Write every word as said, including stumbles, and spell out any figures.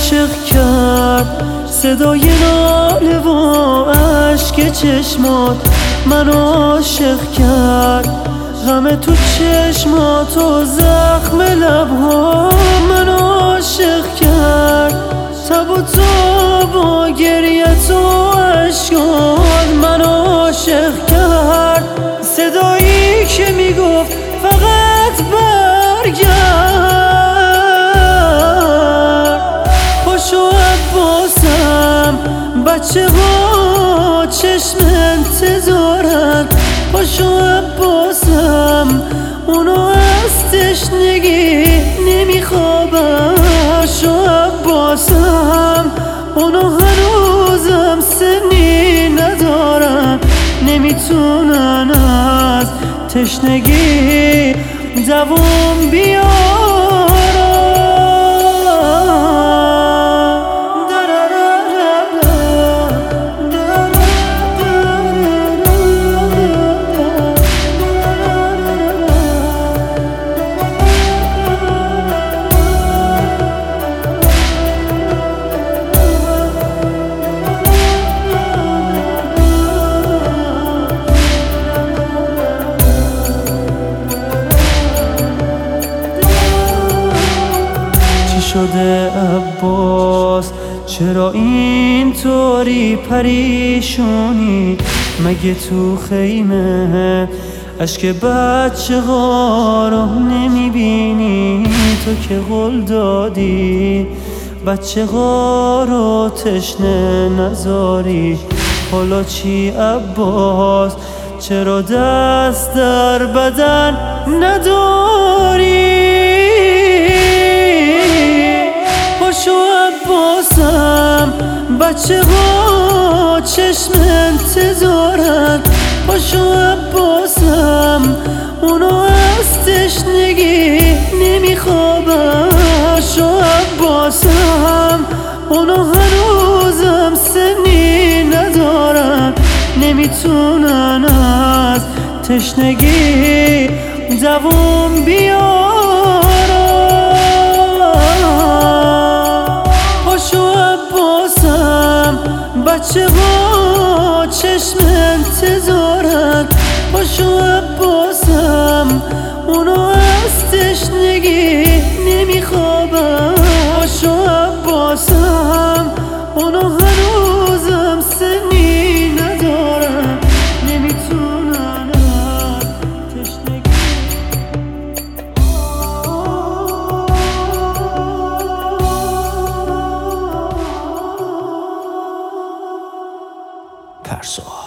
عاشق کرد، صدای ناله و اشک چشمات منو عاشق کرد، غم تو چشمات و زخم لبها منو عاشق کرد، تب و تاب و گریت و اشکات منو عاشق کرد، صدایی که میگفت فقط برگرد. پاشو عباسم، بچه ها چشم انتظارن، پاشو عباسم، اونو از تشنگی نمیخوابن، پاشو عباسم، اونو هنوزم سنی ندارن، نمیتونن از تشنگی دوام بیارن. شده عباس چرا اینطوری پریشونی؟ مگه تو خیمه اشک بچه ها رو نمیبینی؟ تو که قول دادی بچه ها رو تشنه نذاری، حالا چی عباس؟ چرا دست در بدن نداری؟ پاشو عباسم، بچه ها چشم انتظارن، پاشو عباسم، اونو از تشنگی نمیخوابن، پاشو عباسم، اونو هنوزم سنی ندارن، نمیتونن از تشنگی دوام بیارن. پاشو عباسم، بچه ها چشم انتظارن، پاشو عباسم، اونو از تشنگی نمیخوابن، پاشو عباسم، اونو هنوزم سنی ندارن، نمیتونن از تشنگی. ترسا